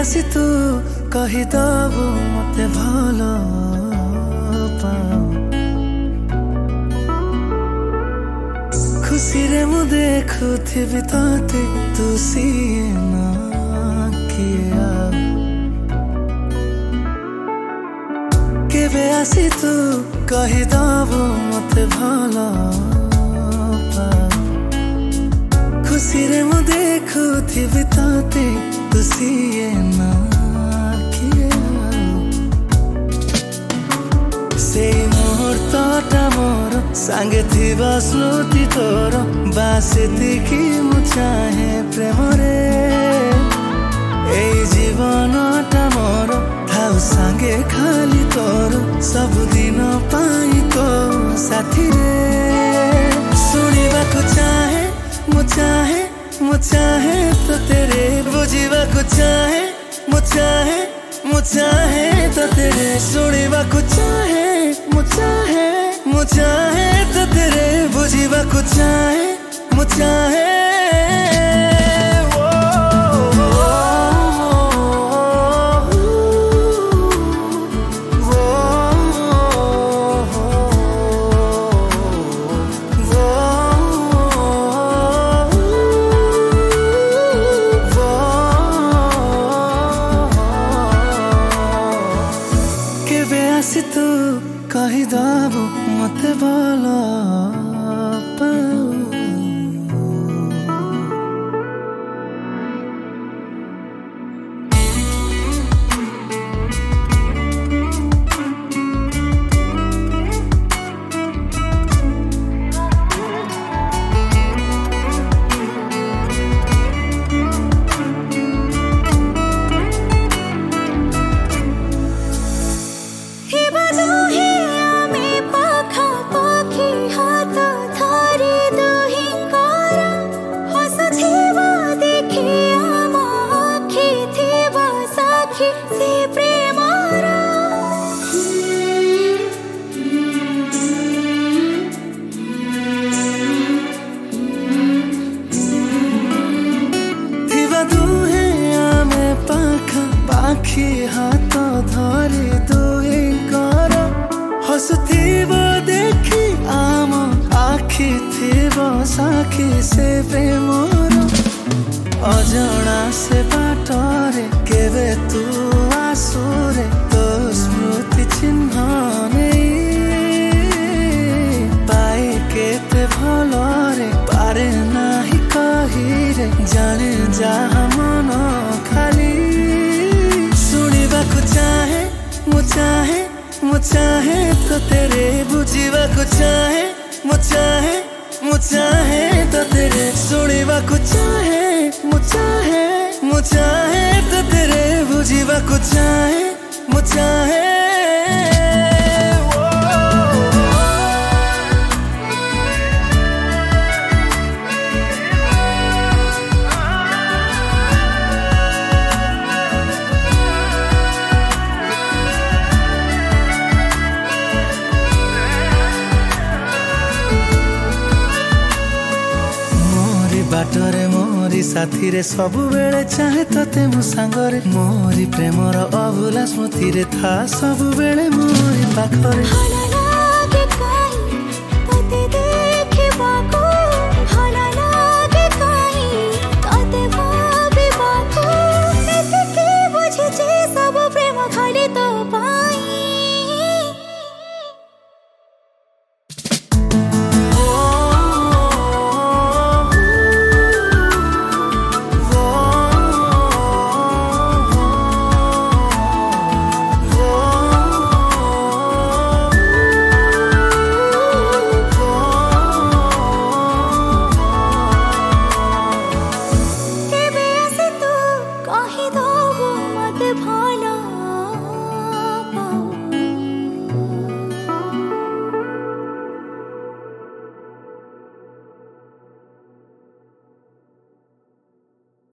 आसी तू कहीदबु मते भल खुशी रे मु देखुथिबि तते तू सीए ना किया केबे आसी तू कहीदबु मते भल खुशी रे मु देखुथिबि तते तू सीए ना से मुहूर्तटा मोर सांगे थिबा स्मृति तोर बासेतिकी मु चाहे प्रेम रे ए जीवनटा मोर थाउ सांगे खाली तोर सब दिन पाई तो साथी रे सुनिबा को चाहे मु चाहे तो तेरे बुझिबा को चाहे मु चाहे तो तेरे सुनिबा को चाहे मु चाहे तो तेरे बुझिबा को चाहे मु चाहे आसी तू कहीदबु मते भल पाखी हाथ धरी दुई कर हसुथिब देखी आम आखि थिब साखी से प्रेमर अजणा से बाटरे केबे तू आसुरे तो स्मृति चिन्ह नहीं पाए केते भलरे पारे नाही कही रे जाने जहा मन खाली मु चाहे तो तेरे बुझिबा को चाहे मु चाहे तो तेरे सुनिबा को चाहे मु चाहे तो तेरे बुझिबा को चाहे मु चाहे बाटरे मोरी साथी रे सबु बेले चाहे तते मो सांगरे मोरी प्रेमर अभुला स्मृति रे था सबु बेले मोरी पाखरे भला लागे काई तते देखिबाको भला लागे काई तते भाबिबाको एते के बुझे सब प्रेम खाली तो